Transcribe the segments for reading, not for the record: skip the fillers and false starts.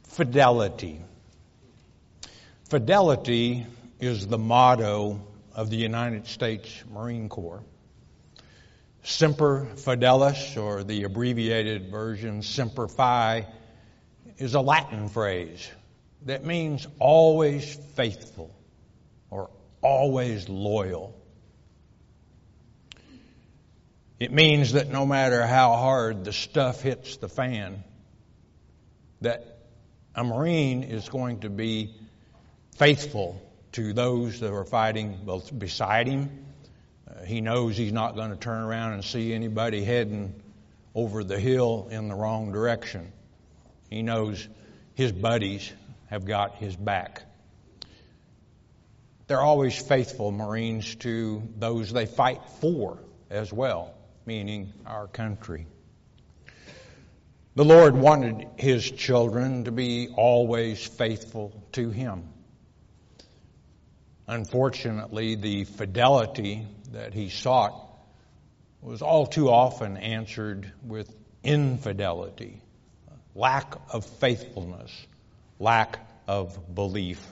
Fidelity. Fidelity is the motto of the United States Marine Corps. Semper Fidelis, or the abbreviated version Semper Fi, is a Latin phrase that means always faithful or always loyal. It means that no matter how hard the stuff hits the fan, that a Marine is going to be faithful to those that are fighting both beside him. He knows he's not going to turn around and see anybody heading over the hill in the wrong direction. He knows his buddies have got his back. They're always faithful, Marines, to those they fight for as well, meaning our country. The Lord wanted His children to be always faithful to Him. Unfortunately, the fidelity that He sought was all too often answered with infidelity, lack of faithfulness, lack of belief.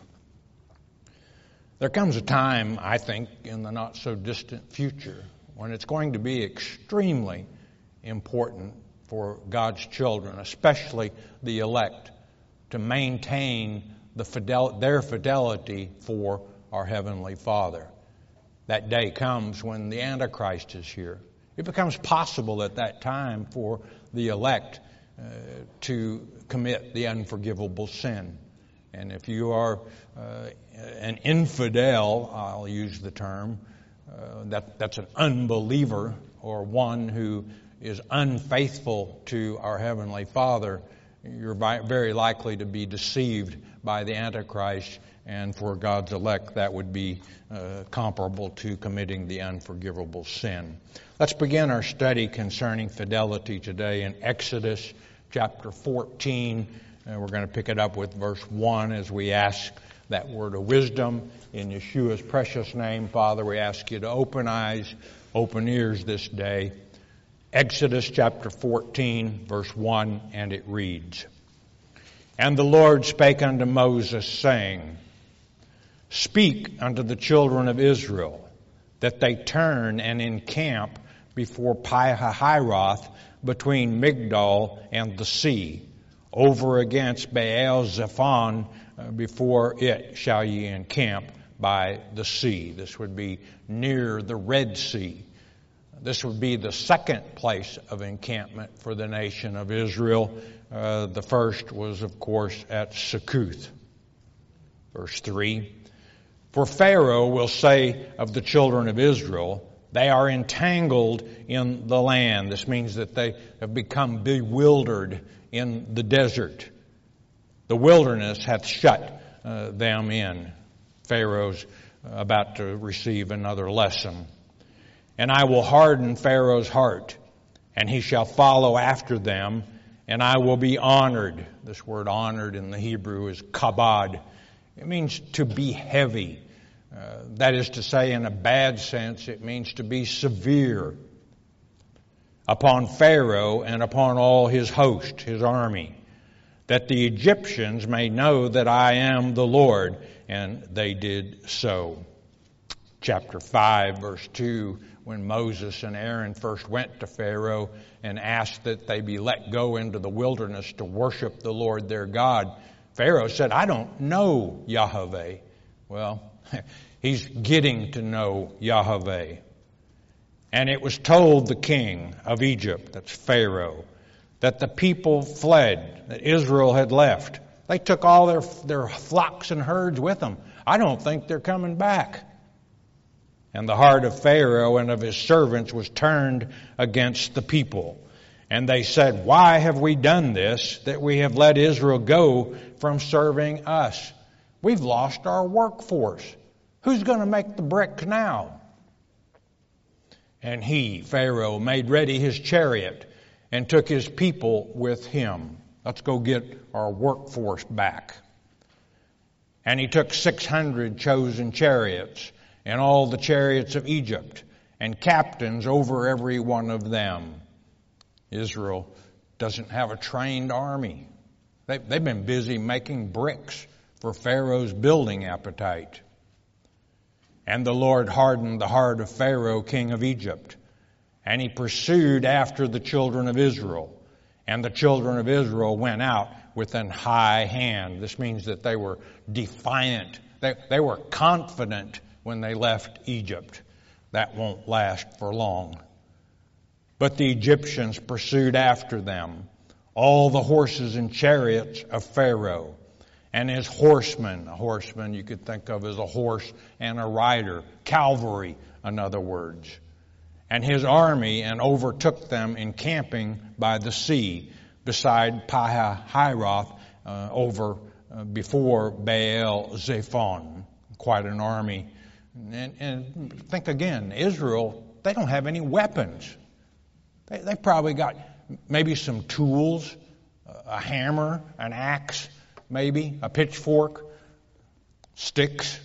There comes a time, I think, in the not-so-distant future when it's going to be extremely important for God's children, especially the elect, to maintain their fidelity for our Heavenly Father. That day comes when the Antichrist is here. It becomes possible at that time for the elect to commit the unforgivable sin. And if you are an infidel, I'll use the term, that's an unbeliever or one who is unfaithful to our Heavenly Father, you're very likely to be deceived by the Antichrist, and for God's elect that would be comparable to committing the unforgivable sin. Let's begin our study concerning fidelity today in Exodus chapter 14. We're going to pick it up with verse 1 as we ask that word of wisdom. In Yeshua's precious name, Father, we ask you to open eyes, open ears this day. Exodus chapter 14, verse 1, and it reads, And the Lord spake unto Moses, saying, Speak unto the children of Israel, that they turn and encamp before Pi-hahiroth, between Migdol and the sea, over against Baal-zephon, before it shall ye encamp by the sea. This would be near the Red Sea. This would be the second place of encampment for the nation of Israel. The first was, of course, at Succoth. Verse 3, For Pharaoh will say of the children of Israel, They are entangled in the land. This means that they have become bewildered in the desert. The wilderness hath shut them in. Pharaoh's about to receive another lesson. And I will harden Pharaoh's heart, and he shall follow after them, and I will be honored. This word honored in the Hebrew is kabod. It means to be heavy. That is to say, in a bad sense, it means to be severe upon Pharaoh and upon all his host, his army, that the Egyptians may know that I am the Lord. And they did so. Chapter 5, verse 2, when Moses and Aaron first went to Pharaoh and asked that they be let go into the wilderness to worship the Lord their God, Pharaoh said, I don't know Yahweh. Well, he's getting to know Yahweh. And it was told the king of Egypt, that's Pharaoh, that the people fled, that Israel had left. They took all their flocks and herds with them. I don't think they're coming back. And the heart of Pharaoh and of his servants was turned against the people. And they said, Why have we done this, that we have let Israel go from serving us? We've lost our workforce. Who's going to make the bricks now? And he, Pharaoh, made ready his chariot and took his people with him. Let's go get our workforce back. And he took 600 chosen chariots and all the chariots of Egypt and captains over every one of them. Israel doesn't have a trained army. They've been busy making bricks for Pharaoh's building appetite. And the Lord hardened the heart of Pharaoh, king of Egypt, and he pursued after the children of Israel. And the children of Israel went out with an high hand. This means that they were defiant. They were confident when they left Egypt. That won't last for long. But the Egyptians pursued after them, all the horses and chariots of Pharaoh, and his horsemen. A horseman you could think of as a horse and a rider. Cavalry, in other words. And his army, and overtook them encamping by the sea, beside Pi-hahiroth, before Baal-zephon. Quite an army. And think again, Israel, they don't have any weapons. They probably got maybe some tools, a hammer, an axe, maybe a pitchfork, sticks.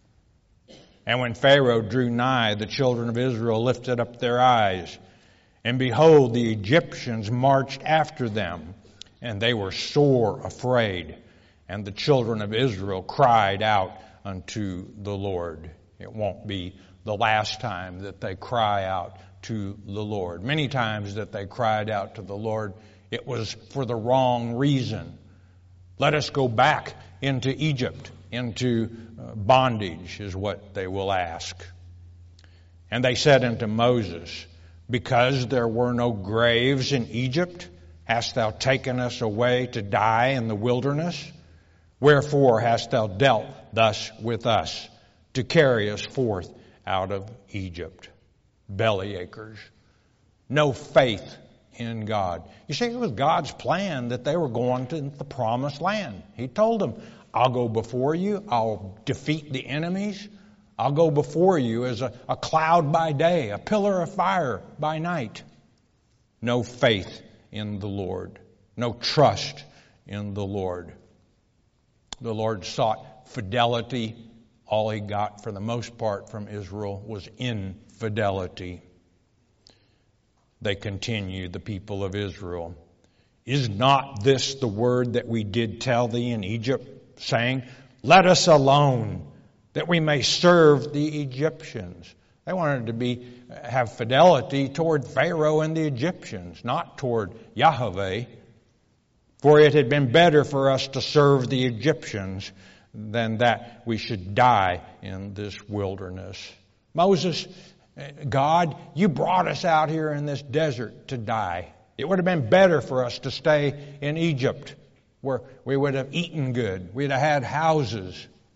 And when Pharaoh drew nigh, the children of Israel lifted up their eyes, and behold, the Egyptians marched after them, and they were sore afraid. And the children of Israel cried out unto the Lord. It won't be the last time that they cry out to the Lord. Many times that they cried out to the Lord, it was for the wrong reason. Let us go back into Egypt, into bondage, is what they will ask. And they said unto Moses, because there were no graves in Egypt, hast thou taken us away to die in the wilderness? Wherefore hast thou dealt thus with us, to carry us forth out of Egypt? Belly achers. No faith in God. You see, it was God's plan that they were going to the promised land. He told them, I'll go before you. I'll defeat the enemies. I'll go before you as a cloud by day, a pillar of fire by night. No faith in the Lord. No trust in the Lord. The Lord sought fidelity. All he got for the most part from Israel was infidelity. They continue, the people of Israel. Is not this the word that we did tell thee in Egypt, saying, let us alone, that we may serve the Egyptians? They wanted to have fidelity toward Pharaoh and the Egyptians, not toward Yahweh. For it had been better for us to serve the Egyptians than that we should die in this wilderness. Moses, God, you brought us out here in this desert to die. It would have been better for us to stay in Egypt, where we would have eaten good. We'd have had houses.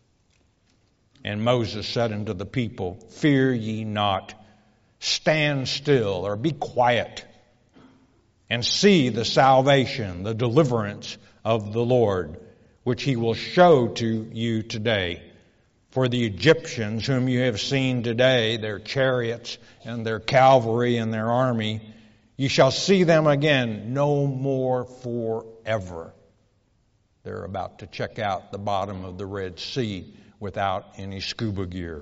And Moses said unto the people, fear ye not, stand still, or be quiet, and see the salvation, the deliverance of the Lord, which he will show to you today. For the Egyptians whom you have seen today, their chariots and their cavalry and their army, you shall see them again no more forever. They're about to check out the bottom of the Red Sea without any scuba gear.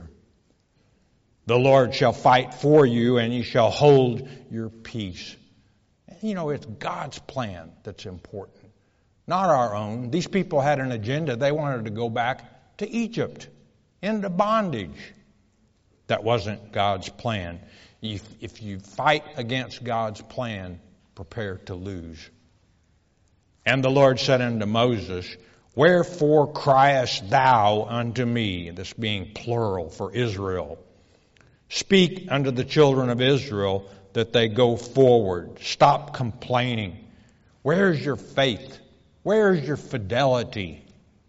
The Lord shall fight for you, and you shall hold your peace. You know, it's God's plan that's important, not our own. These people had an agenda. They wanted to go back to Egypt, into bondage. That wasn't God's plan. If you fight against God's plan, prepare to lose. And the Lord said unto Moses, wherefore criest thou unto me? This being plural for Israel. Speak unto the children of Israel that they go forward. Stop complaining. Where's your faith? Where's your fidelity?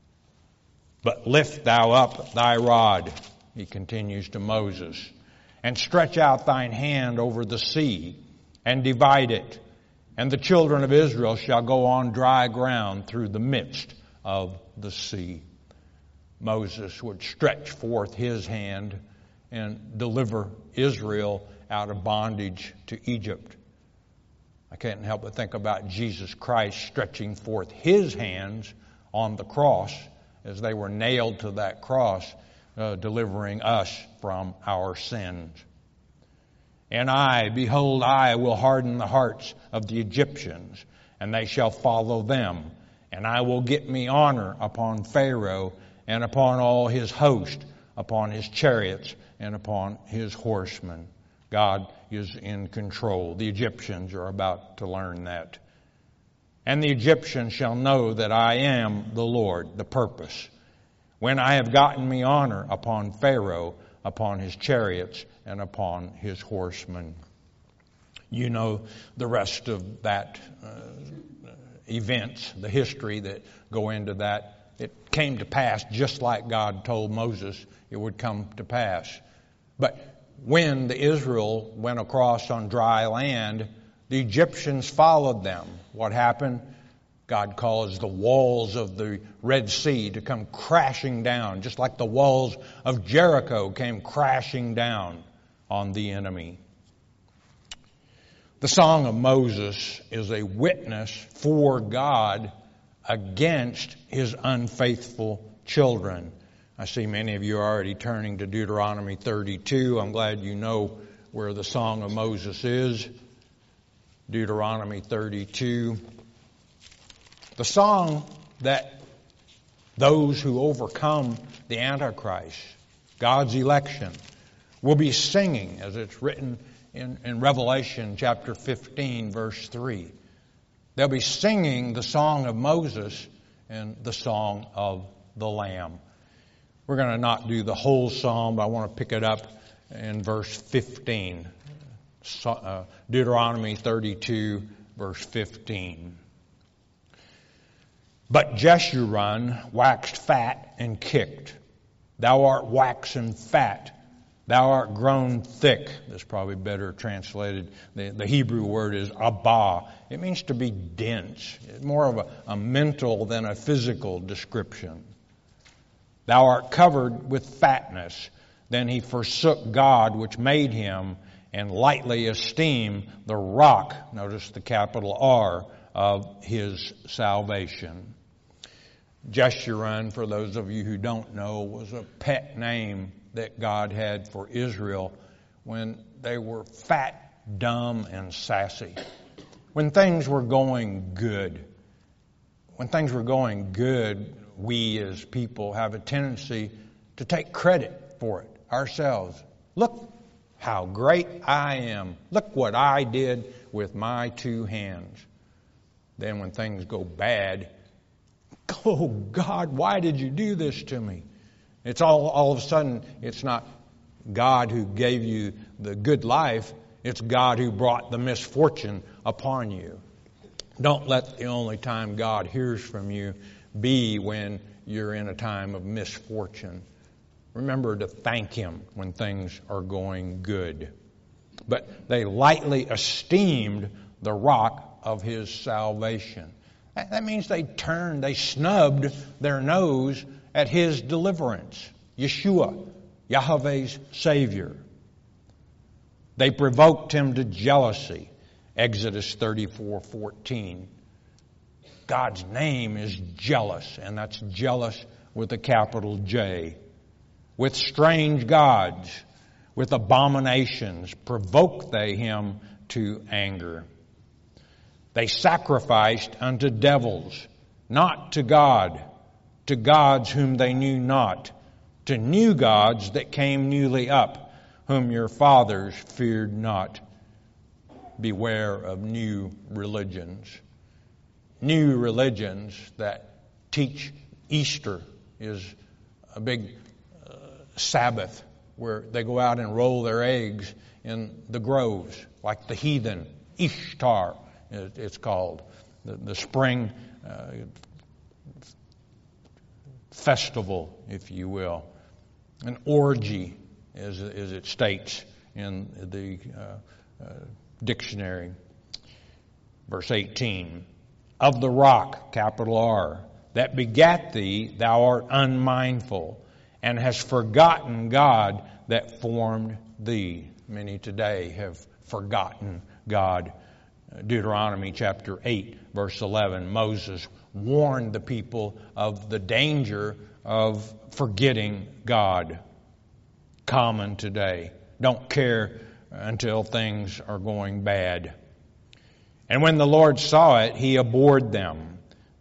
But lift thou up thy rod, he continues to Moses, and stretch out thine hand over the sea, and divide it. And the children of Israel shall go on dry ground through the midst of the sea. Moses would stretch forth his hand and deliver Israel out of bondage to Egypt. I can't help but think about Jesus Christ stretching forth his hands on the cross as they were nailed to that cross, delivering us from our sins. And I, behold, I will harden the hearts of the Egyptians, and they shall follow them. and I will get me honor upon Pharaoh and upon all his host, upon his chariots and upon his horsemen. God is in control. The Egyptians are about to learn that. And the Egyptians shall know that I am the Lord, the purpose, when I have gotten me honor upon Pharaoh, upon his chariots, and upon his horsemen. You know the rest of that events, the history that go into that. It came to pass just like God told Moses it would come to pass. But when the Israel went across on dry land, the Egyptians followed them. What happened? God caused the walls of the Red Sea to come crashing down, just like the walls of Jericho came crashing down on the enemy. The Song of Moses is a witness for God against his unfaithful children. I see many of you are already turning to Deuteronomy 32. I'm glad you know where the Song of Moses is. Deuteronomy 32. The song that those who overcome the Antichrist, God's election, will be singing, as it's written in Revelation chapter 15, verse 3. They'll be singing the Song of Moses and the Song of the Lamb. We're going to not do the whole psalm, but I want to pick it up in verse 15. Deuteronomy 32, verse 15. But Jeshurun waxed fat and kicked. Thou art waxen fat. Thou art grown thick. That's probably better translated. The Hebrew word is abah. It means to be dense. It's more of a mental than a physical description. Thou art covered with fatness. Then he forsook God which made him, and lightly esteemed the rock, notice the capital R, of his salvation. Jeshurun, for those of you who don't know, was a pet name that God had for Israel when they were fat, dumb, and sassy. When things were going good. When things were going good, we as people have a tendency to take credit for it ourselves. Look how great I am. Look what I did with my two hands. Then when things go bad, oh God, why did you do this to me? It's all of a sudden, it's not God who gave you the good life. It's God who brought the misfortune upon you. Don't let the only time God hears from you be when you're in a time of misfortune. Remember to thank Him when things are going good. But they lightly esteemed the rock of His salvation. That means they snubbed their nose at His deliverance. Yeshua, Yahweh's Savior. They provoked Him to jealousy. Exodus 34:14. God's name is jealous, and that's jealous with a capital J. With strange gods, with abominations, provoke they Him to anger. They sacrificed unto devils, not to God, to gods whom they knew not, to new gods that came newly up, whom your fathers feared not. Beware of new religions. New religions that teach Easter is a big Sabbath where they go out and roll their eggs in the groves, like the heathen, Ishtar it's called, the spring festival, if you will. An orgy, as it states in the dictionary. Verse 18, of the rock, capital R, that begat thee, thou art unmindful, and hast forgotten God that formed thee. Many today have forgotten God. Deuteronomy chapter 8, verse 11, Moses warned the people of the danger of forgetting God. Common today. Don't care until things are going bad. And when the Lord saw it, He abhorred them.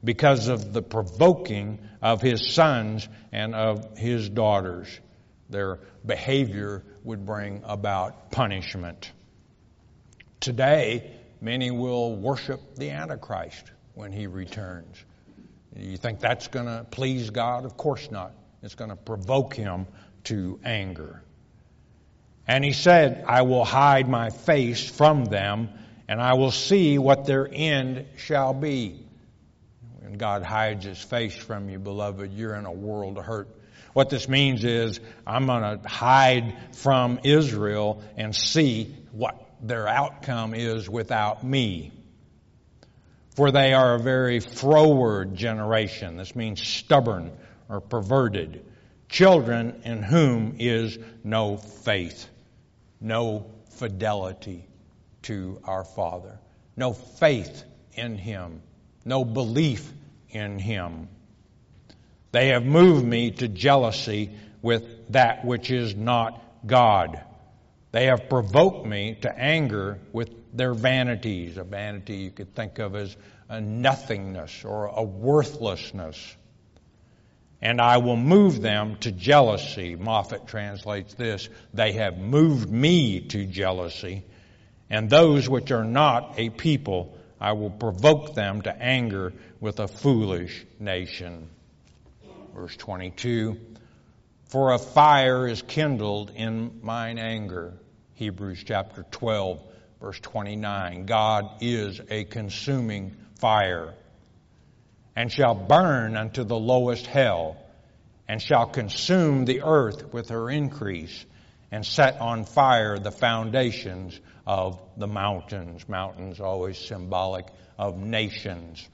because of the provoking of his sons and of his daughters. Their behavior would bring about punishment. Today, many will worship the Antichrist when he returns. You think that's going to please God? Of course not. It's going to provoke him to anger. And he said, I will hide my face from them, and I will see what their end shall be. When God hides his face from you, beloved, you're in a world of hurt. What this means is, I'm going to hide from Israel and see what their outcome is without me. For they are a very froward generation. This means stubborn or perverted. Children in whom is no faith, no fidelity to our Father, no faith in Him, no belief in Him. They have moved me to jealousy with that which is not God. They have provoked me to anger with their vanities. A vanity you could think of as a nothingness or a worthlessness. And I will move them to jealousy. Moffat translates this, they have moved me to jealousy. And those which are not a people, I will provoke them to anger with a foolish nation. Verse 22, for a fire is kindled in mine anger. Hebrews chapter 12, verse 29. God is a consuming fire, and shall burn unto the lowest hell, and shall consume the earth with her increase, and set on fire the foundations of the mountains. Mountains always symbolic of nations.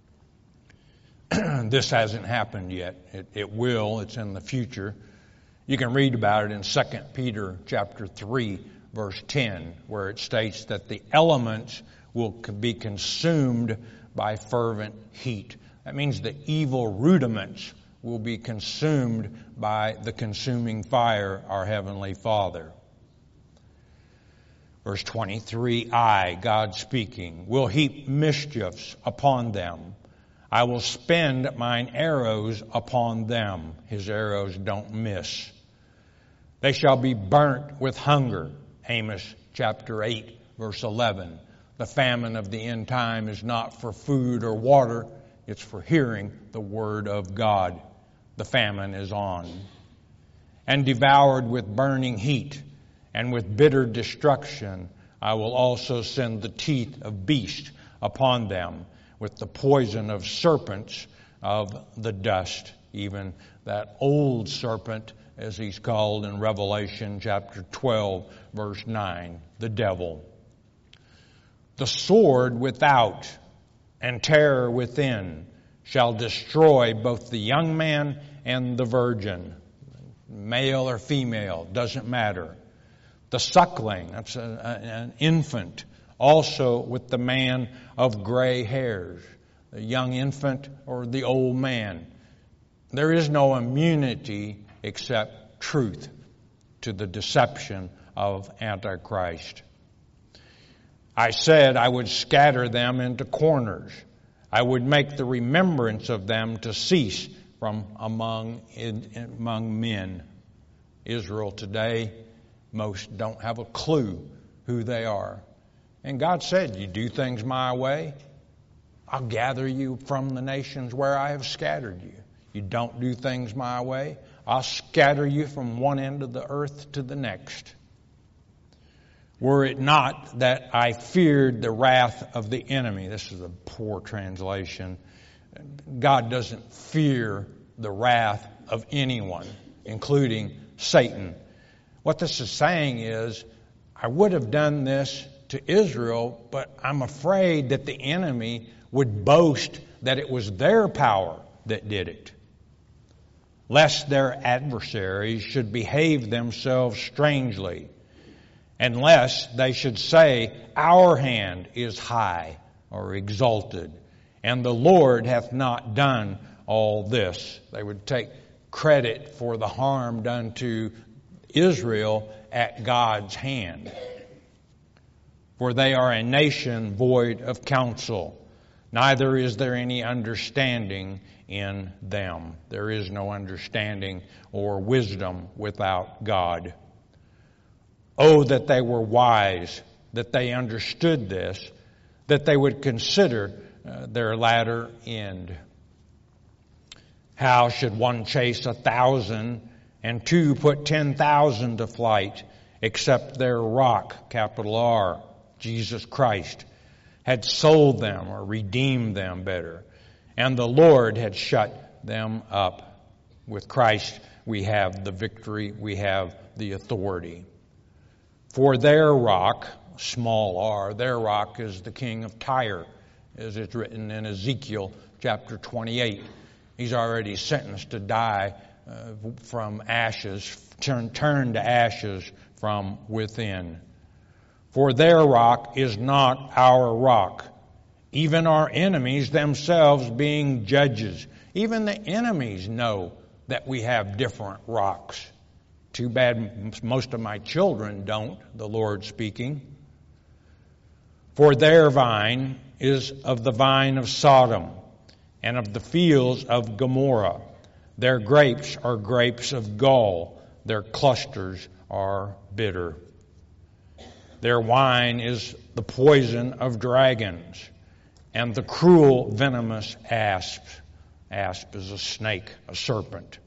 This hasn't happened yet. It will. It's in the future. You can read about it in 2 Peter chapter 3, verse 10, where it states that the elements will be consumed by fervent heat. That means the evil rudiments will be consumed by the consuming fire, our Heavenly Father. Verse 23, I, God speaking, will heap mischiefs upon them. I will spend mine arrows upon them. His arrows don't miss. They shall be burnt with hunger. Amos chapter 8, verse 11. The famine of the end time is not for food or water. It's for hearing the word of God. The famine is on. And devoured with burning heat and with bitter destruction, I will also send the teeth of beasts upon them, with the poison of serpents of the dust. Even that old serpent, as he's called in Revelation chapter 12, verse 9, the devil. The sword without and terror within shall destroy both the young man and the virgin. Male or female, doesn't matter. The suckling, that's an infant, also with the man of gray hairs, the young infant or the old man. There is no immunity except truth to the deception of Antichrist. I said I would scatter them into corners. I would make the remembrance of them to cease from among men. Israel today, most don't have a clue who they are. And God said, you do things my way, I'll gather you from the nations where I have scattered you. You don't do things my way, I'll scatter you from one end of the earth to the next. Were it not that I feared the wrath of the enemy. This is a poor translation. God doesn't fear the wrath of anyone, including Satan. What this is saying is, I would have done this to Israel, but I'm afraid that the enemy would boast that it was their power that did it, lest their adversaries should behave themselves strangely, unless they should say, our hand is high or exalted, and the Lord hath not done all this. They would take credit for the harm done to Israel at God's hand. For they are a nation void of counsel. neither is there any understanding in them. There is no understanding or wisdom without God. Oh, that they were wise, that they understood this, that they would consider their latter end. How should one chase 1,000 and two put 10,000 to flight, except their rock, capital R, Jesus Christ, had sold them or redeemed them better, and the Lord had shut them up. With Christ we have the victory, we have the authority. For their rock, small r, their rock is the king of Tyre, as it's written in Ezekiel chapter 28. He's already sentenced to die from ashes, turn to ashes from within. For their rock is not our rock, even our enemies themselves being judges. Even the enemies know that we have different rocks. Too bad most of my children don't, the Lord speaking. For their vine is of the vine of Sodom, and of the fields of Gomorrah. Their grapes are grapes of gall. Their clusters are bitter. Their wine is the poison of dragons, and the cruel, venomous asp. Asp is a snake, a serpent.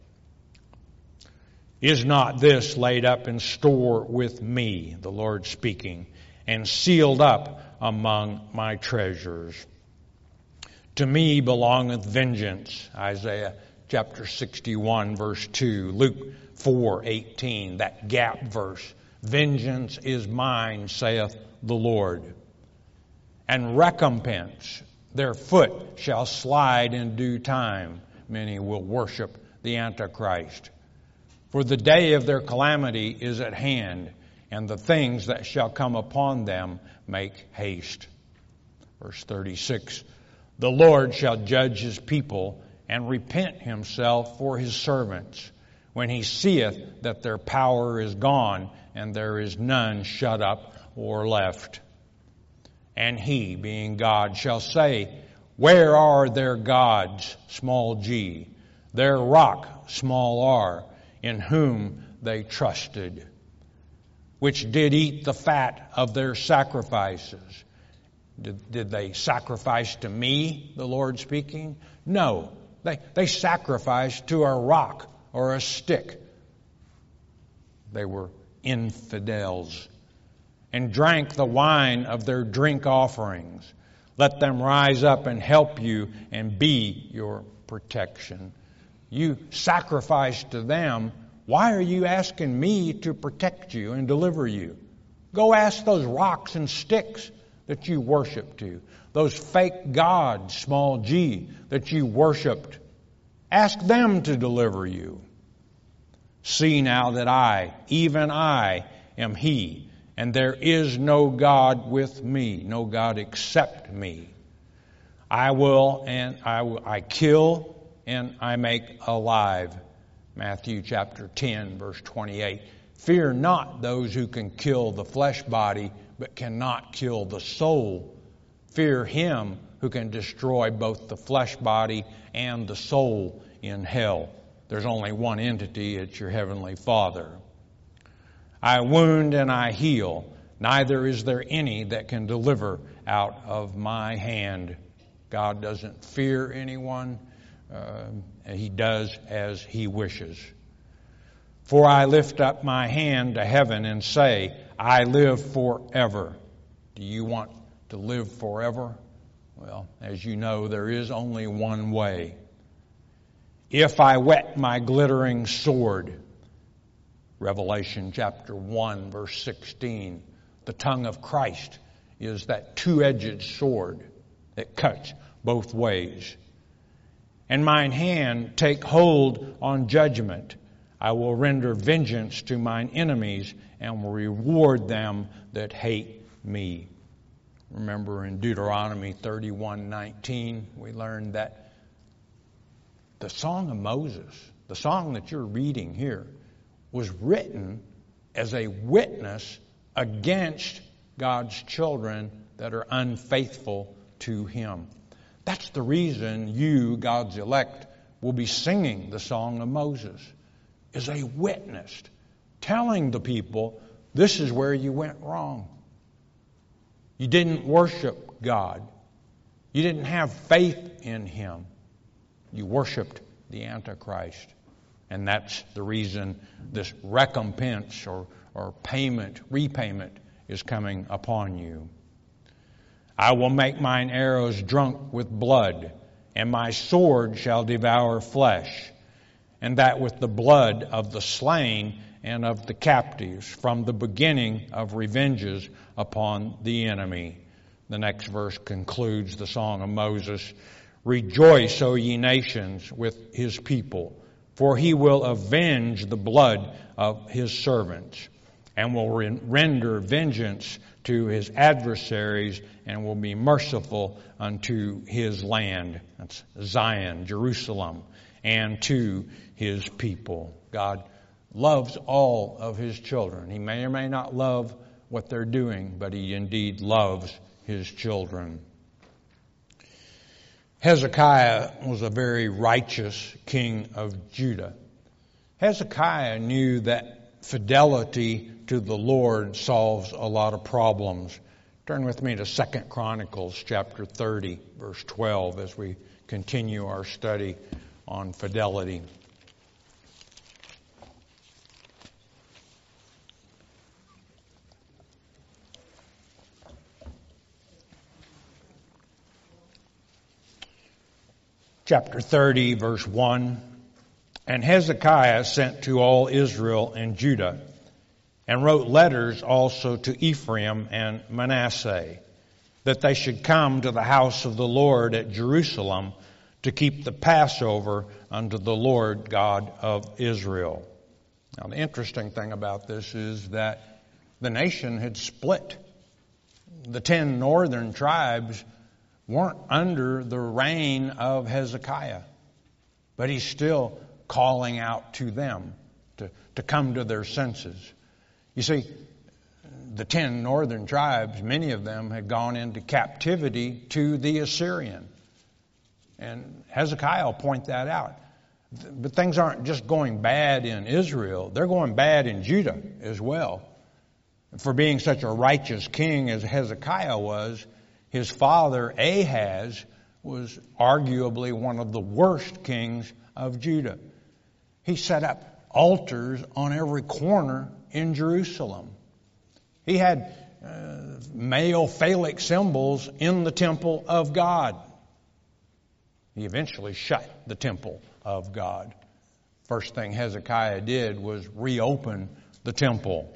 Is not this laid up in store with me, the Lord speaking, and sealed up among my treasures? To me belongeth vengeance, Isaiah chapter 61, verse 2, Luke 4:18, that gap verse. Vengeance is mine, saith the Lord. And recompense, their foot shall slide in due time. Many will worship the Antichrist. For the day of their calamity is at hand, and the things that shall come upon them make haste. Verse 36, the Lord shall judge his people and repent himself for his servants, when he seeth that their power is gone and there is none shut up or left. And he, being God, shall say, where are their gods, small g, their rock, small r, in whom they trusted, which did eat the fat of their sacrifices? Did they sacrifice to me, the Lord speaking? No. They sacrificed to a rock or a stick. They were infidels. And drank the wine of their drink offerings. Let them rise up and help you and be your protection. You sacrifice to them. Why are you asking me to protect you and deliver you? Go ask those rocks and sticks that you worship to. Those fake gods, small g, that you worshiped. Ask them to deliver you. See now that I, even I, am he, and there is no God with me, no God except me. I kill and I make alive. Matthew chapter 10, verse 28. Fear not those who can kill the flesh body, but cannot kill the soul. Fear him who can destroy both the flesh body and the soul in hell. There's only one entity, it's your heavenly Father. I wound and I heal, neither is there any that can deliver out of my hand. God doesn't fear anyone. He does as he wishes. For I lift up my hand to heaven and say, I live forever. Do you want to live forever? Well, as you know, there is only one way. If I whet my glittering sword, Revelation chapter 1, verse 16, the tongue of Christ is that two-edged sword that cuts both ways. And mine hand take hold on judgment. I will render vengeance to mine enemies and will reward them that hate me. Remember in Deuteronomy 31:19, we learned that the Song of Moses, the song that you're reading here, was written as a witness against God's children that are unfaithful to Him. That's the reason you, God's elect, will be singing the Song of Moses, is a witness, telling the people, this is where you went wrong. You didn't worship God. You didn't have faith in Him. You worshiped the Antichrist. And that's the reason this recompense or repayment is coming upon you. I will make mine arrows drunk with blood, and my sword shall devour flesh, and that with the blood of the slain and of the captives, from the beginning of revenges upon the enemy. The next verse concludes the Song of Moses. Rejoice, O ye nations, with his people, for he will avenge the blood of his servants, and will render vengeance to his adversaries, and will be merciful unto his land. That's Zion, Jerusalem, and to his people. God loves all of his children. He may or may not love what they're doing, but he indeed loves his children. Hezekiah was a very righteous king of Judah. Hezekiah knew that fidelity to the Lord solves a lot of problems. Turn with me to 2 Chronicles chapter 30, verse 12, as we continue our study on fidelity. Chapter 30, verse 1. And Hezekiah sent to all Israel and Judah, and wrote letters also to Ephraim and Manasseh, that they should come to the house of the Lord at Jerusalem to keep the Passover unto the Lord God of Israel. Now, the interesting thing about this is that the nation had split. The 10 northern tribes weren't under the reign of Hezekiah, but he's still calling out to them to come to their senses. You see, the 10 northern tribes, many of them had gone into captivity to the Assyrian. And Hezekiah will point that out. But things aren't just going bad in Israel, they're going bad in Judah as well. For being such a righteous king as Hezekiah was, his father Ahaz was arguably one of the worst kings of Judah. He set up altars on every corner in Jerusalem. He had male phallic symbols in the temple of God. He eventually shut the temple of God. First thing Hezekiah did was reopen the temple.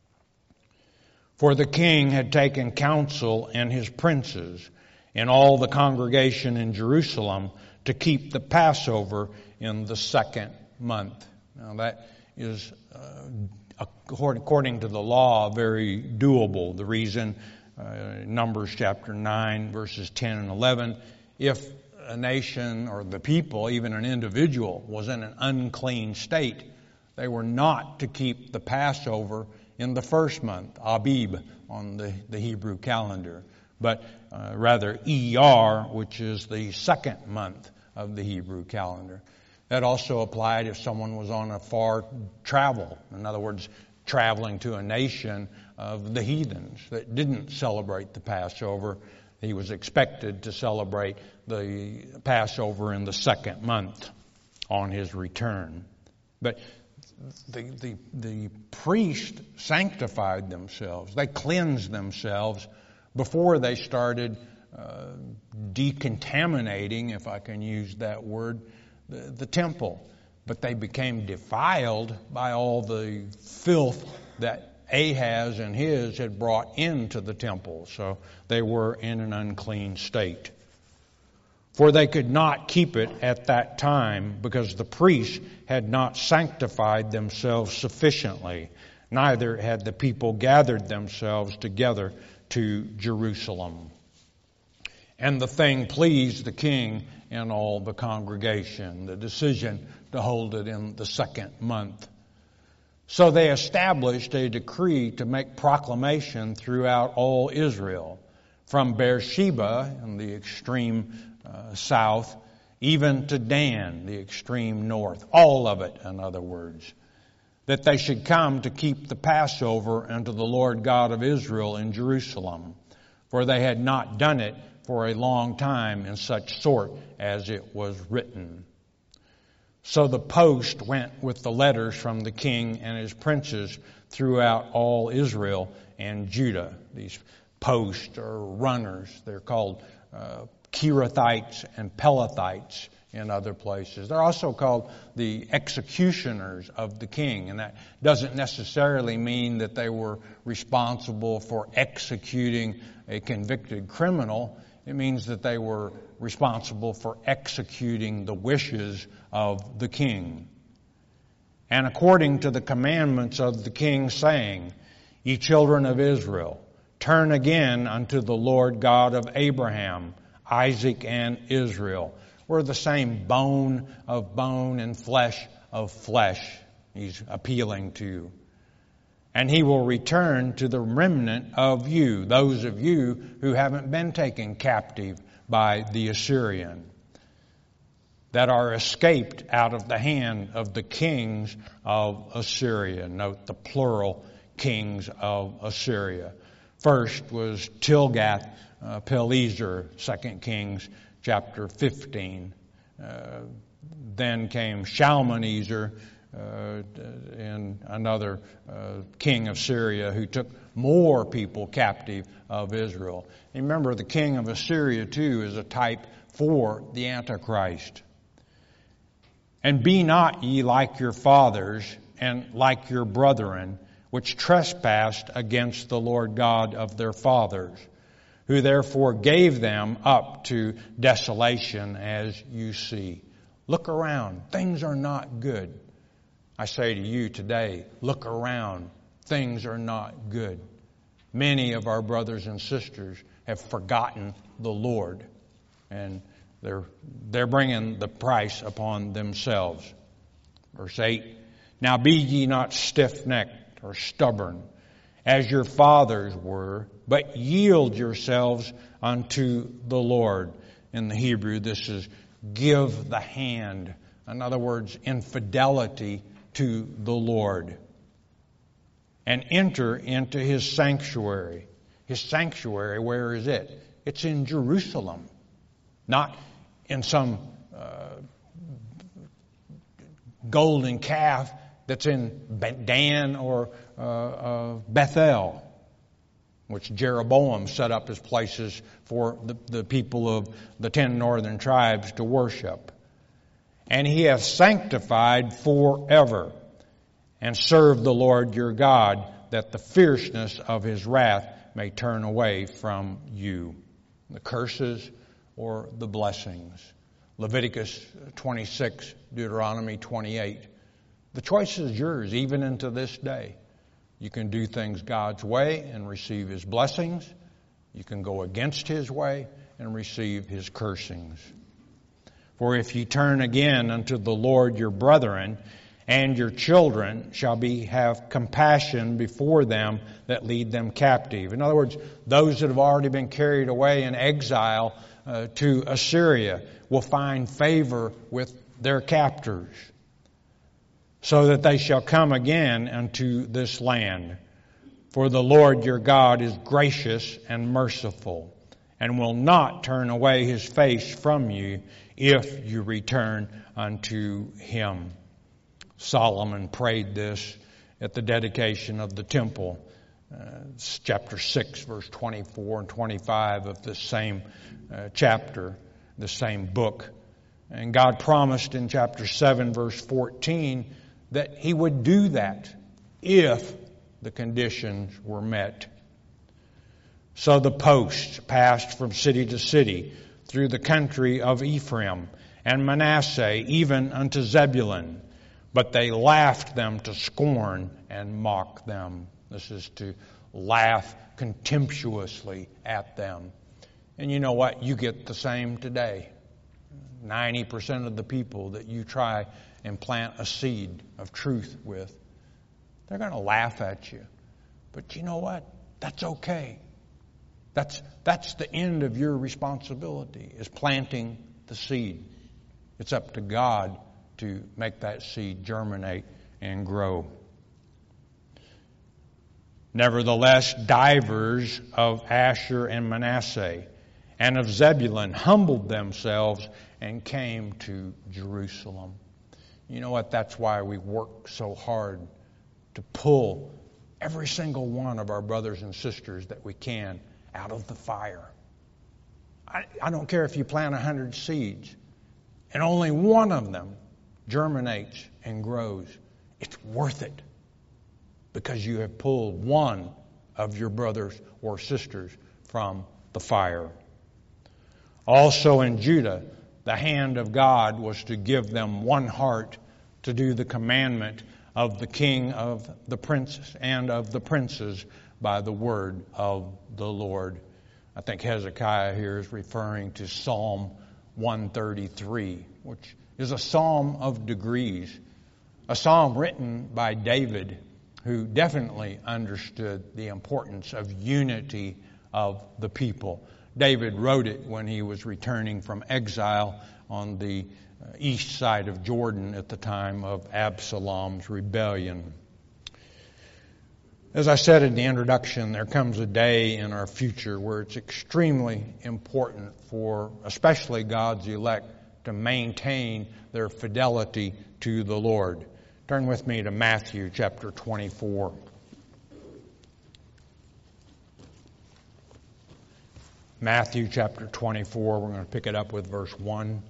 For the king had taken counsel and his princes and all the congregation in Jerusalem to keep the Passover in the 2nd month. Now that is, according to the law, very doable. The reason, Numbers chapter 9, verses 10 and 11, if a nation or the people, even an individual, was in an unclean state, they were not to keep the Passover in the 1st month, Abib, on the Hebrew calendar, but rather ER, which is the 2nd month of the Hebrew calendar. That also applied if someone was on a far travel. In other words, traveling to a nation of the heathens that didn't celebrate the Passover. He was expected to celebrate the Passover in the 2nd month on his return. But the priest sanctified themselves. They cleansed themselves before they started decontaminating, if I can use that word, the temple. But they became defiled by all the filth that Ahaz and his had brought into the temple. So they were in an unclean state. For they could not keep it at that time, because the priests had not sanctified themselves sufficiently, neither had the people gathered themselves together to Jerusalem. And the thing pleased the king and all the congregation, the decision to hold it in the 2nd month. So they established a decree to make proclamation throughout all Israel, from Beersheba in the extreme south, even to Dan, the extreme north, all of it, in other words, that they should come to keep the Passover unto the Lord God of Israel in Jerusalem, for they had not done it for a long time in such sort as it was written. So the post went with the letters from the king and his princes throughout all Israel and Judah. These posts or runners, they're called Kerethites and Pelethites in other places. They're also called the executioners of the king, and that doesn't necessarily mean that they were responsible for executing a convicted criminal. It means that they were responsible for executing the wishes of the king. And according to the commandments of the king, saying, Ye children of Israel, turn again unto the Lord God of Abraham, Isaac, and Israel. We're the same bone of bone and flesh of flesh he's appealing to. And he will return to the remnant of you, those of you who haven't been taken captive by the Assyrian, that are escaped out of the hand of the kings of Assyria. Note the plural, kings of Assyria. First was Tilgath-Pileser, 2 Kings chapter 15. Then came Shalmaneser, and another king of Syria who took more people captive of Israel. And remember, the king of Assyria too is a type for the Antichrist. And be not ye like your fathers and like your brethren, which trespassed against the Lord God of their fathers, who therefore gave them up to desolation, as you see. Look around. Things are not good. I say to you today, look around. Things are not good. Many of our brothers and sisters have forgotten the Lord, and they're bringing the price upon themselves. Verse 8, Now be ye not stiff-necked or stubborn, as your fathers were, but yield yourselves unto the Lord. In the Hebrew, this is give the hand. In other words, infidelity to the Lord. And enter into His sanctuary. His sanctuary, where is it? It's in Jerusalem. Not in some golden calf that's in Dan or Bethel, which Jeroboam set up as places for the people of the 10 northern tribes to worship. And He hath sanctified forever, and serve the Lord your God, that the fierceness of His wrath may turn away from you. The curses or the blessings. Leviticus 26, Deuteronomy 28. The choice is yours, even into this day. You can do things God's way and receive His blessings. You can go against His way and receive His cursings. For if ye turn again unto the Lord your brethren, and your children shall have compassion before them that lead them captive. In other words, those that have already been carried away in exile to Assyria will find favor with their captors, so that they shall come again unto this land. For the Lord your God is gracious and merciful, and will not turn away His face from you if you return unto Him. Solomon prayed this at the dedication of the temple. Chapter 6, verse 24 and 25 of this same chapter, the same book. And God promised in chapter 7, verse 14, that He would do that if the conditions were met. So the posts passed from city to city through the country of Ephraim and Manasseh, even unto Zebulun. But they laughed them to scorn and mocked them. This is to laugh contemptuously at them. And you know what? You get the same today. 90% of the people that you try and plant a seed of truth with, they're going to laugh at you. But you know what? That's okay. That's the end of your responsibility, is planting the seed. It's up to God to make that seed germinate and grow. Nevertheless, divers of Asher and Manasseh and of Zebulun humbled themselves and came to Jerusalem. You know what? That's why we work so hard to pull every single one of our brothers and sisters that we can out of the fire. I don't care if you plant 100 seeds and only one of them germinates and grows. It's worth it because you have pulled one of your brothers or sisters from the fire. Also in Judah, the hand of God was to give them one heart to do the commandment of the king of the princes and of the princes by the word of the Lord. I think Hezekiah here is referring to Psalm 133, which is a psalm of degrees, a psalm written by David, who definitely understood the importance of unity of the people. David wrote it when he was returning from exile on the east side of Jordan at the time of Absalom's rebellion. As I said in the introduction, there comes a day in our future where it's extremely important for especially God's elect to maintain their fidelity to the Lord. Turn with me to Matthew chapter 24. Matthew chapter 24, we're going to pick it up with verse 1.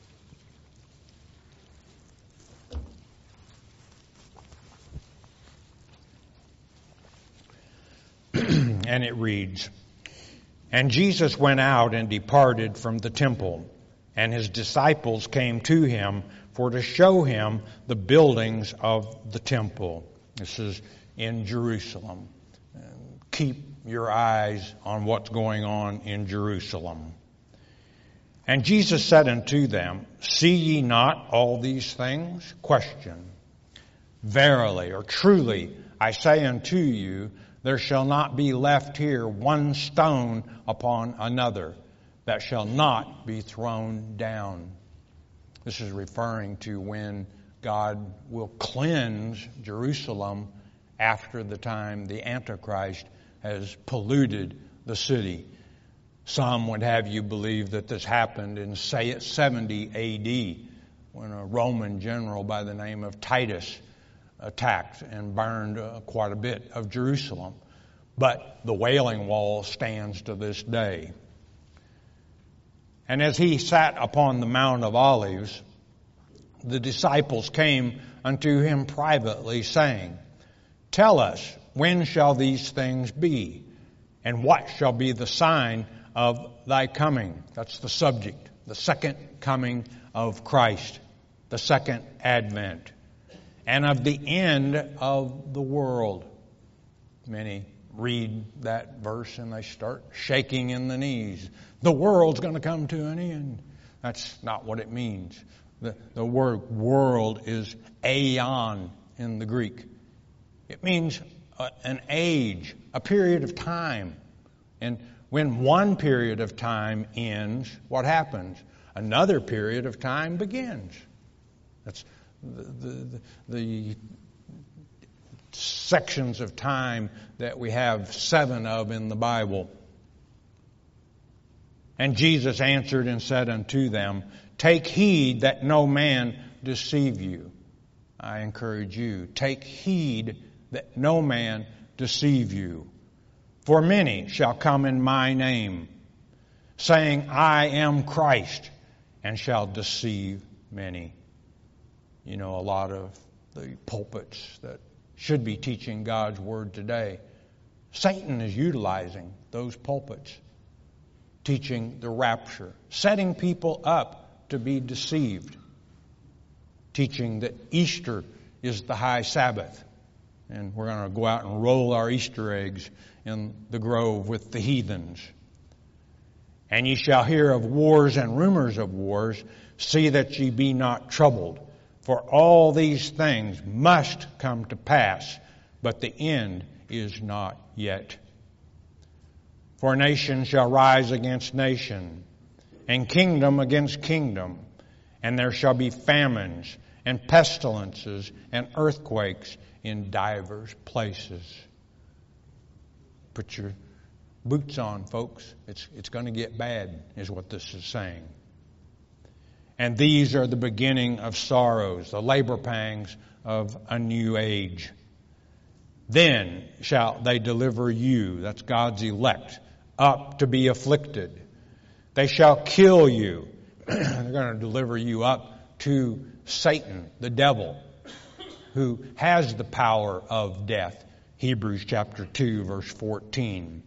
And it reads, "And Jesus went out and departed from the temple, and his disciples came to him for to show him the buildings of the temple." This is in Jerusalem. Keep your eyes on what's going on in Jerusalem. "And Jesus said unto them, See ye not all these things?" Question. "Verily," or truly, "I say unto you, there shall not be left here one stone upon another that shall not be thrown down." This is referring to when God will cleanse Jerusalem after the time the Antichrist has polluted the city. Some would have you believe that this happened in 70 A.D. when a Roman general by the name of Titus attacked and burned quite a bit of Jerusalem. But the Wailing Wall stands to this day. "And as he sat upon the Mount of Olives, the disciples came unto him privately, saying, Tell us, when shall these things be? And what shall be the sign of thy coming?" That's the subject, the second coming of Christ, the second advent, "and of the end of the world." Many read that verse and they start shaking in the knees. The world's going to come to an end. That's not what it means. The word world is aeon in the Greek. It means an age, a period of time. And when one period of time ends, what happens? Another period of time begins. That's the sections of time that we have 7 of in the Bible. "And Jesus answered and said unto them, Take heed that no man deceive you." I encourage you, take heed that no man deceive you. "For many shall come in my name, saying, I am Christ, and shall deceive many." You know, a lot of the pulpits that should be teaching God's Word today, Satan is utilizing those pulpits, teaching the rapture, setting people up to be deceived, teaching that Easter is the high Sabbath, and we're going to go out and roll our Easter eggs in the grove with the heathens. "And ye shall hear of wars and rumors of wars. See that ye be not troubled. For all these things must come to pass, but the end is not yet." For nation shall rise against nation, and kingdom against kingdom, and there shall be famines and pestilences and earthquakes in divers places. Put your boots on, folks. It's going to get bad, is what this is saying. And these are the beginning of sorrows, the labor pangs of a new age. Then shall they deliver you, that's God's elect, up to be afflicted. They shall kill you. They're going to deliver you up to Satan, the devil, who has the power of death. Hebrews chapter 2, verse 14.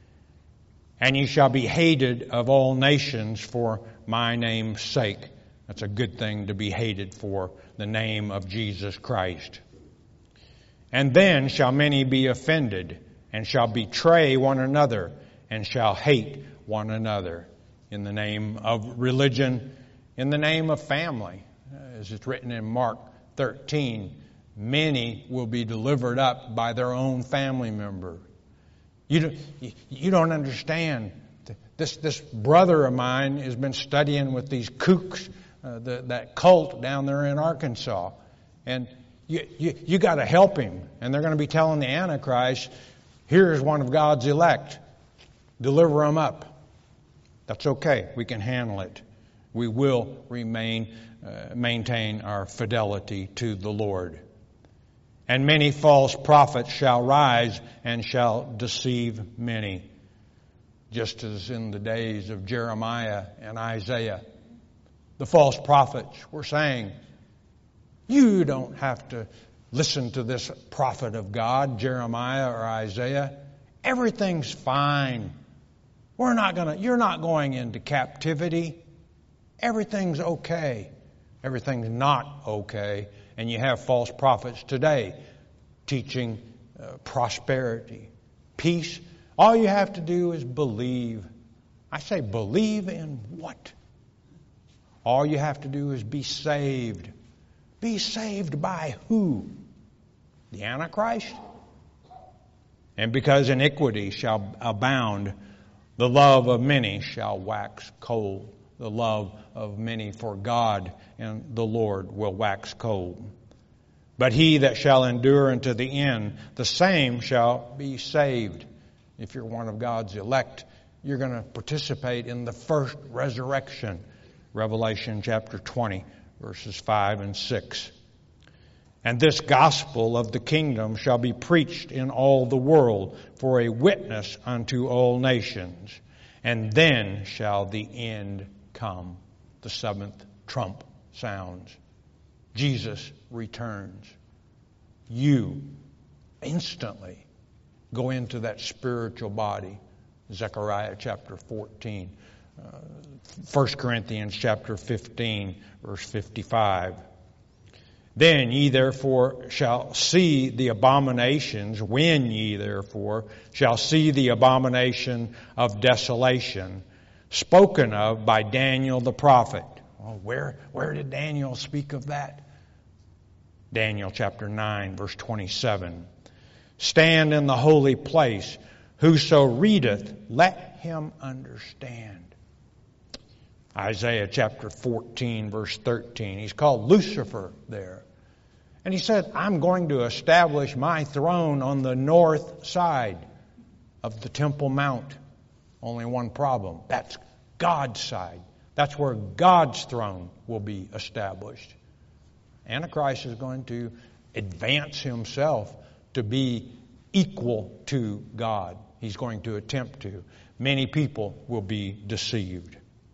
And ye shall be hated of all nations for my name's sake. That's a good thing to be hated for the name of Jesus Christ. And then shall many be offended, and shall betray one another, and shall hate one another in the name of religion, in the name of family. As it's written in Mark 13, many will be delivered up by their own family member. You don't understand. This brother of mine has been studying with these kooks, that cult down there in Arkansas. And you got to help him. And they're going to be telling the Antichrist, here's one of God's elect. Deliver him up. That's okay. We can handle it. We will maintain our fidelity to the Lord. And many false prophets shall rise and shall deceive many. Just as in the days of Jeremiah and Isaiah, the false prophets were saying, you don't have to listen to this prophet of God, Jeremiah or Isaiah. Everything's fine. You're not going into captivity. Everything's okay. Everything's not okay. And you have false prophets today teaching prosperity, peace. All you have to do is believe. I say believe in what? All you have to do is be saved. Be saved by who? The Antichrist? And because iniquity shall abound, the love of many shall wax cold. The love of many for God and the Lord will wax cold. But he that shall endure unto the end, the same shall be saved. If you're one of God's elect, you're going to participate in the first resurrection. Revelation chapter 20, verses 5 and 6. And this gospel of the kingdom shall be preached in all the world for a witness unto all nations. And then shall the end come. The seventh trump sounds. Jesus returns. You instantly go into that spiritual body. Zechariah chapter 14. 1 Corinthians chapter 15, verse 55. Then ye therefore shall see the abominations, when ye therefore shall see the abomination of desolation, spoken of by Daniel the prophet. Well, where did Daniel speak of that? Daniel chapter 9, verse 27. Stand in the holy place. Whoso readeth, let him understand. Isaiah chapter 14, verse 13. He's called Lucifer there. And he said, I'm going to establish my throne on the north side of the Temple Mount. Only one problem. That's God's side. That's where God's throne will be established. Antichrist is going to advance himself to be equal to God. He's going to attempt to. Many people will be deceived.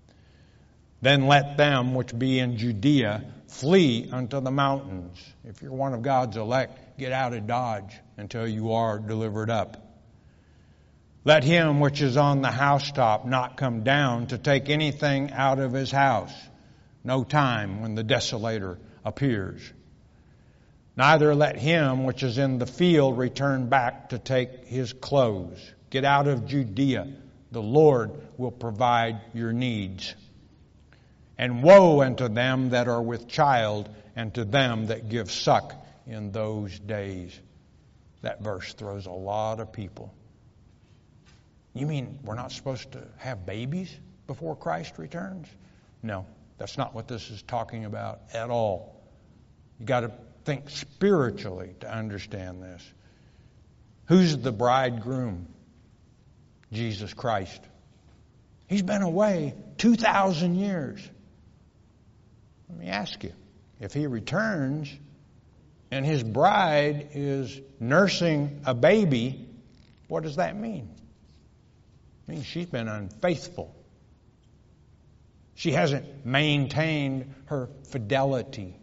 Then let them which be in Judea flee unto the mountains. If you're one of God's elect, get out of Dodge until you are delivered up. Let him which is on the housetop not come down to take anything out of his house. No time when the desolator appears. Neither let him which is in the field return back to take his clothes. Get out of Judea. The Lord will provide your needs. And woe unto them that are with child, and to them that give suck in those days. That verse throws a lot of people You mean we're not supposed to have babies before Christ returns? No, that's not what this is talking about at all. You got to think spiritually to understand this. Who's the bridegroom? Jesus Christ. He's been away 2,000 years. Let me ask you, if he returns and his bride is nursing a baby, what does that mean? It means she's been unfaithful. She hasn't maintained her fidelity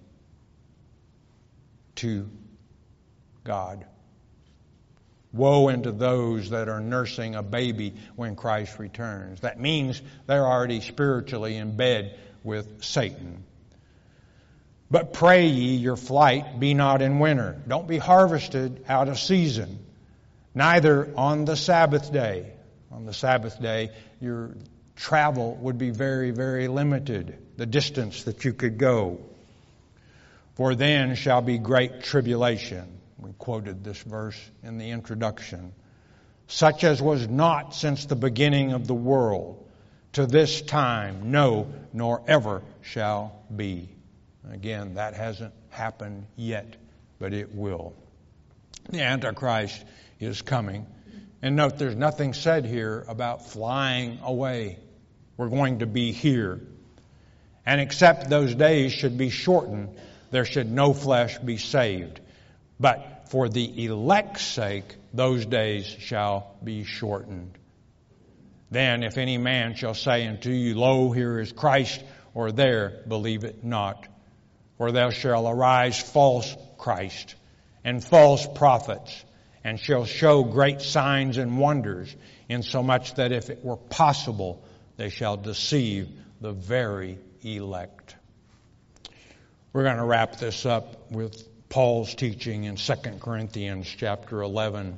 to God. Woe unto those that are nursing a baby when Christ returns. That means they're already spiritually in bed with Satan. But pray ye your flight be not in winter. Don't be harvested out of season, neither on the Sabbath day. On the Sabbath day, your travel would be very, very limited, the distance that you could go. For then shall be great tribulation. We quoted this verse in the introduction. Such as was not since the beginning of the world, to this time, no, nor ever shall be. Again, that hasn't happened yet, but it will. The Antichrist is coming. And note, there's nothing said here about flying away. We're going to be here. And except those days should be shortened, there should no flesh be saved. But for the elect's sake, those days shall be shortened. Then if any man shall say unto you, Lo, here is Christ, or there, believe it not. For there shall arise false Christ and false prophets, and shall show great signs and wonders, insomuch that if it were possible, they shall deceive the very elect. We're going to wrap this up with Paul's teaching in 2 Corinthians chapter 11.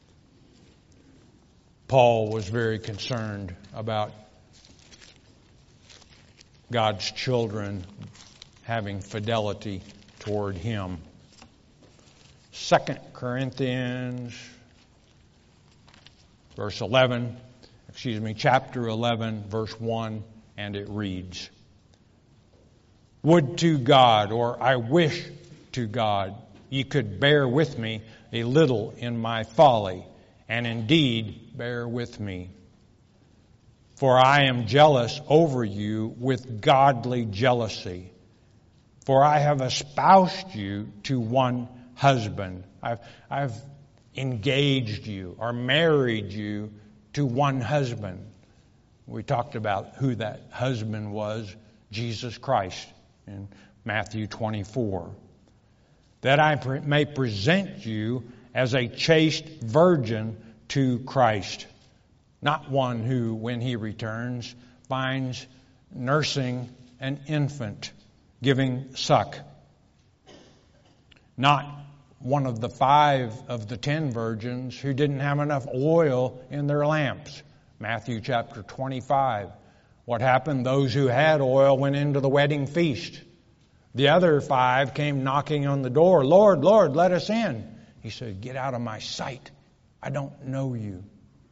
Paul was very concerned about God's children having fidelity toward him. 2 Corinthians chapter 11, verse 1, and it reads, Would to God, or I wish to God, ye could bear with me a little in my folly, and indeed bear with me. For I am jealous over you with godly jealousy. For I have espoused you to one husband. I've engaged you or married you to one husband. We talked about who that husband was, Jesus Christ, in Matthew 24. That I may present you as a chaste virgin to Christ. Not one who, when he returns, finds nursing an infant, giving suck. Not one of the 5 of the 10 virgins who didn't have enough oil in their lamps. Matthew chapter 25. What happened? Those who had oil went into the wedding feast. The other 5 came knocking on the door. Lord, Lord, let us in. He said, Get out of my sight. I don't know you.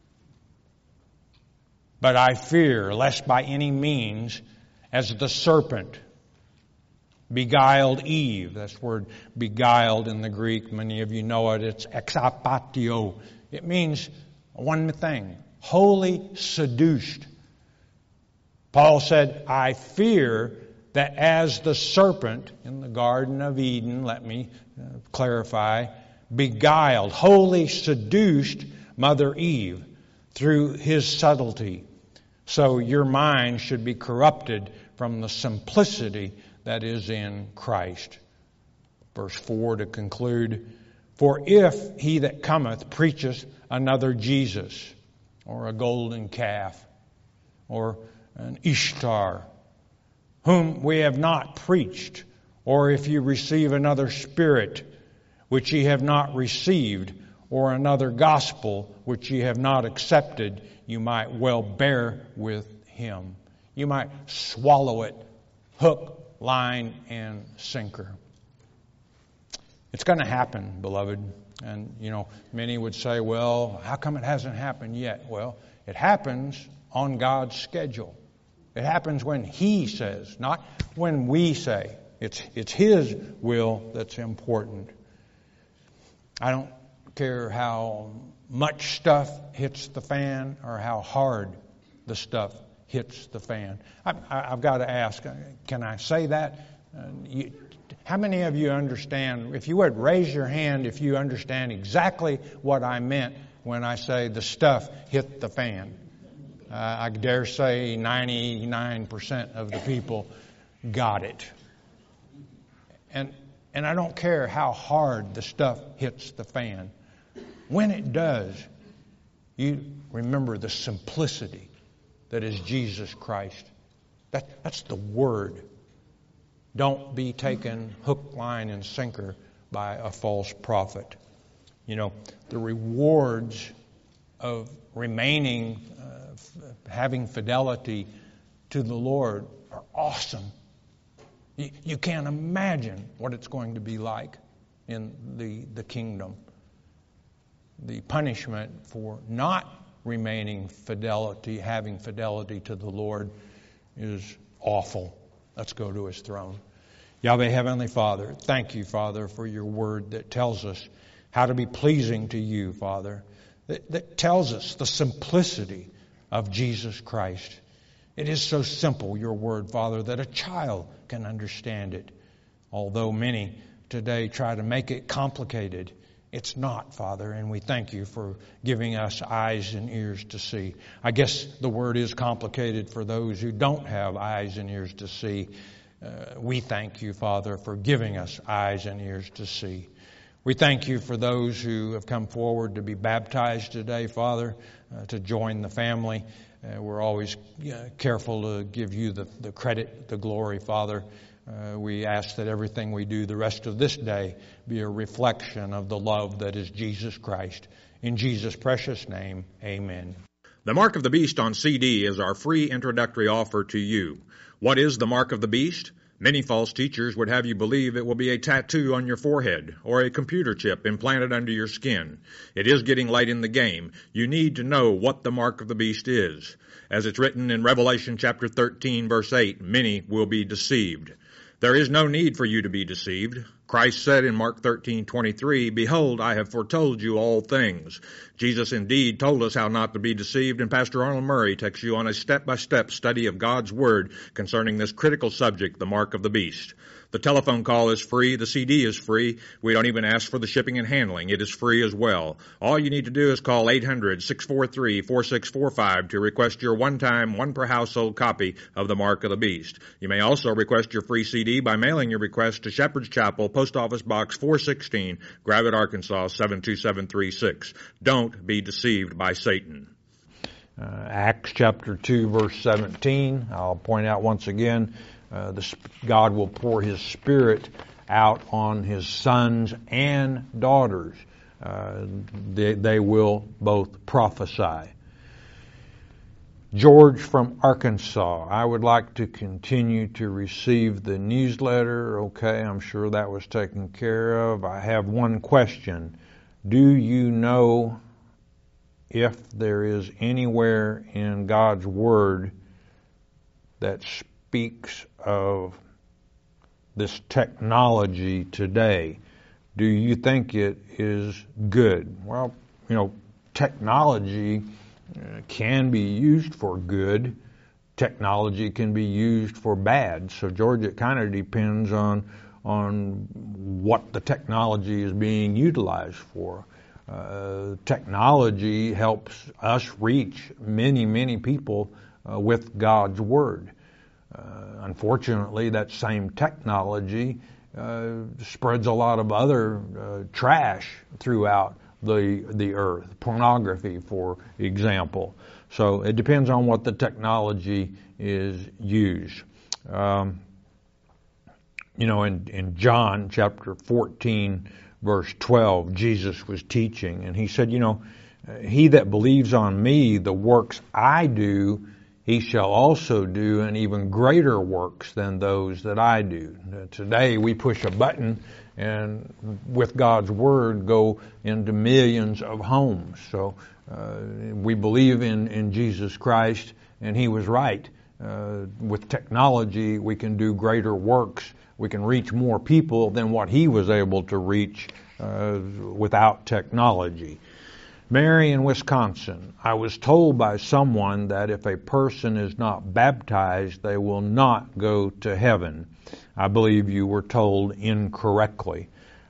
But I fear, lest by any means, as the serpent beguiled Eve. That's the word beguiled in the Greek. Many of you know it. It's exapatio. It means one thing. Wholly seduced. Paul said, I fear that as the serpent in the Garden of Eden, let me clarify, beguiled, wholly seduced Mother Eve through his subtlety. So your mind should be corrupted from the simplicity that is in Christ. Verse 4 to conclude, For if he that cometh preacheth another Jesus, or a golden calf, or an Ishtar, whom we have not preached, or if you receive another spirit, which ye have not received, or another gospel, which ye have not accepted, you might well bear with him. You might swallow it, hook, line, and sinker. It's going to happen, beloved. And, many would say, well, how come it hasn't happened yet? Well, It happens on God's schedule. It happens when He says, not when we say. It's His will that's important. I don't care how much stuff hits the fan or how hard the stuff hits the fan. I've got to ask, can I say that? How many of you understand, if you would raise your hand if you understand exactly what I meant when I say the stuff hit the fan? I dare say 99% of the people got it. And I don't care how hard the stuff hits the fan. When it does, you remember the simplicity that is Jesus Christ. That's the Word. Don't be taken hook, line, and sinker by a false prophet. You know, the rewards of remaining, having fidelity to the Lord are awesome. You can't imagine what it's going to be like in the kingdom. The punishment for not remaining having fidelity to the Lord is awful. Let's go to His throne. Yahweh, Heavenly Father, thank you, Father, for your word that tells us how to be pleasing to you, Father, that tells us the simplicity of Jesus Christ. It is so simple, your word, Father, that a child can understand it. Although many today try to make it complicated, it's not, Father, and we thank you for giving us eyes and ears to see. I guess the word is complicated for those who don't have eyes and ears to see. We thank you, Father, for giving us eyes and ears to see. We thank you for those who have come forward to be baptized today, Father, to join the family. We're always careful to give you the credit, the glory, Father. We ask that everything we do the rest of this day be a reflection of the love that is Jesus Christ. In Jesus' precious name, amen. The Mark of the Beast on CD is our free introductory offer to you. What is the Mark of the Beast? Many false teachers would have you believe it will be a tattoo on your forehead or a computer chip implanted under your skin. It is getting late in the game. You need to know what the Mark of the Beast is. As it's written in Revelation chapter 13, verse 8, many will be deceived. There is no need for you to be deceived. Christ said in Mark 13:23, "Behold, I have foretold you all things." Jesus indeed told us how not to be deceived, and Pastor Arnold Murray takes you on a step-by-step study of God's Word concerning this critical subject, the Mark of the Beast. The telephone call is free. The CD is free. We don't even ask for the shipping and handling. It is free as well. All you need to do is call 800-643-4645 to request your one-time, one-per-household copy of the Mark of the Beast. You may also request your free CD by mailing your request to Shepherd's Chapel, Post Office Box 416, Gravette, Arkansas 72736. Don't be deceived by Satan. Acts chapter 2, verse 17. I'll point out once again, God will pour His Spirit out on His sons and daughters. They will both prophesy. George from Arkansas. I would like to continue to receive the newsletter. Okay, I'm sure that was taken care of. I have one question. Do you know if there is anywhere in God's Word that speaks of this technology today? Do you think it is good? Well, technology can be used for good. Technology can be used for bad. So, George, it kind of depends on what the technology is being utilized for. Technology helps us reach many, many people with God's Word. Unfortunately, that same technology spreads a lot of other trash throughout the earth, pornography, for example. So it depends on what the technology is used. In John chapter 14, verse 12, Jesus was teaching, and He said, he that believes on me, the works I do, he shall also do, and even greater works than those that I do. Today we push a button and with God's Word go into millions of homes. So we believe in Jesus Christ, and He was right. With technology, we can do greater works. We can reach more people than what He was able to reach without technology. Mary in Wisconsin, I was told by someone that if a person is not baptized, they will not go to heaven. I believe you were told incorrectly.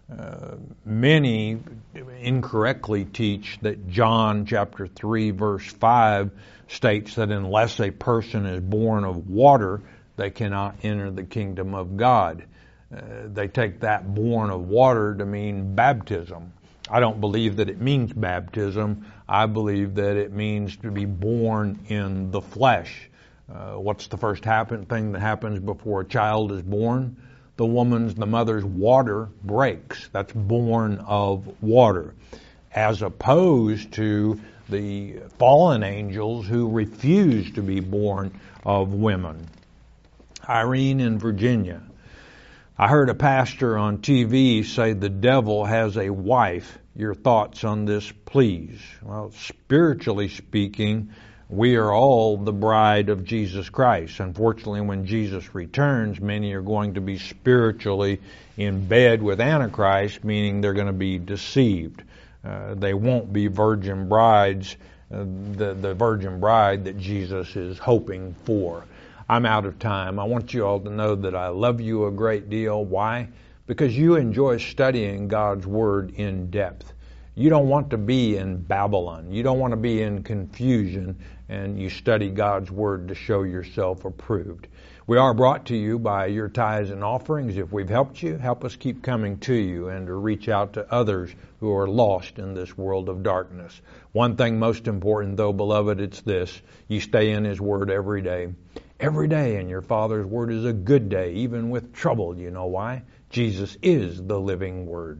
Many incorrectly teach that John chapter 3 verse 5 states that unless a person is born of water, they cannot enter the kingdom of God. They take that born of water to mean baptism. I don't believe that it means baptism. I believe that it means to be born in the flesh. What's the first thing that happens before a child is born? The mother's water breaks. That's born of water. As opposed to the fallen angels who refuse to be born of women. Irene in Virginia. I heard a pastor on TV say the devil has a wife. Your thoughts on this, please? Well, spiritually speaking, we are all the bride of Jesus Christ. Unfortunately, when Jesus returns, many are going to be spiritually in bed with Antichrist, meaning they're going to be deceived. They won't be virgin brides, the virgin bride that Jesus is hoping for. I'm out of time. I want you all to know that I love you a great deal. Why? Because you enjoy studying God's Word in depth. You don't want to be in Babylon. You don't want to be in confusion, and you study God's Word to show yourself approved. We are brought to you by your tithes and offerings. If we've helped you, help us keep coming to you and to reach out to others who are lost in this world of darkness. One thing most important, though, beloved, it's this. You stay in His Word every day. Every day in your Father's Word is a good day, even with trouble. You know why? Jesus is the living Word.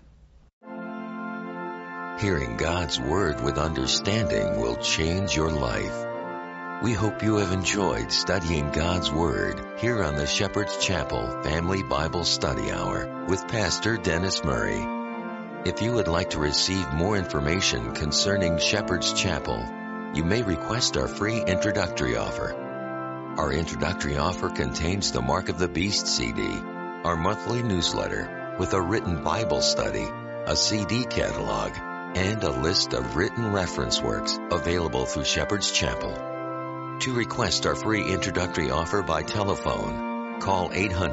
Hearing God's Word with understanding will change your life. We hope you have enjoyed studying God's Word here on the Shepherd's Chapel Family Bible Study Hour with Pastor Dennis Murray. If you would like to receive more information concerning Shepherd's Chapel, you may request our free introductory offer. Our introductory offer contains the Mark of the Beast CD, our monthly newsletter with a written Bible study, a CD catalog, and a list of written reference works available through Shepherd's Chapel. To request our free introductory offer by telephone, call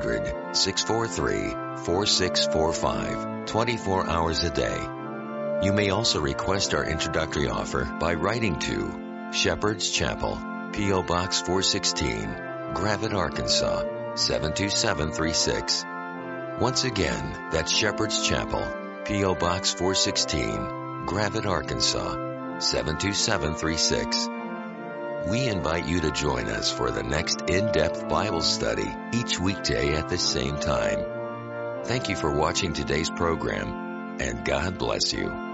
800-643-4645, 24 hours a day. You may also request our introductory offer by writing to Shepherd's Chapel, P.O. Box 416, Gravette, Arkansas, 72736. Once again, that's Shepherd's Chapel, P.O. Box 416, Gravette, Arkansas, 72736. We invite you to join us for the next in-depth Bible study each weekday at the same time. Thank you for watching today's program, and God bless you.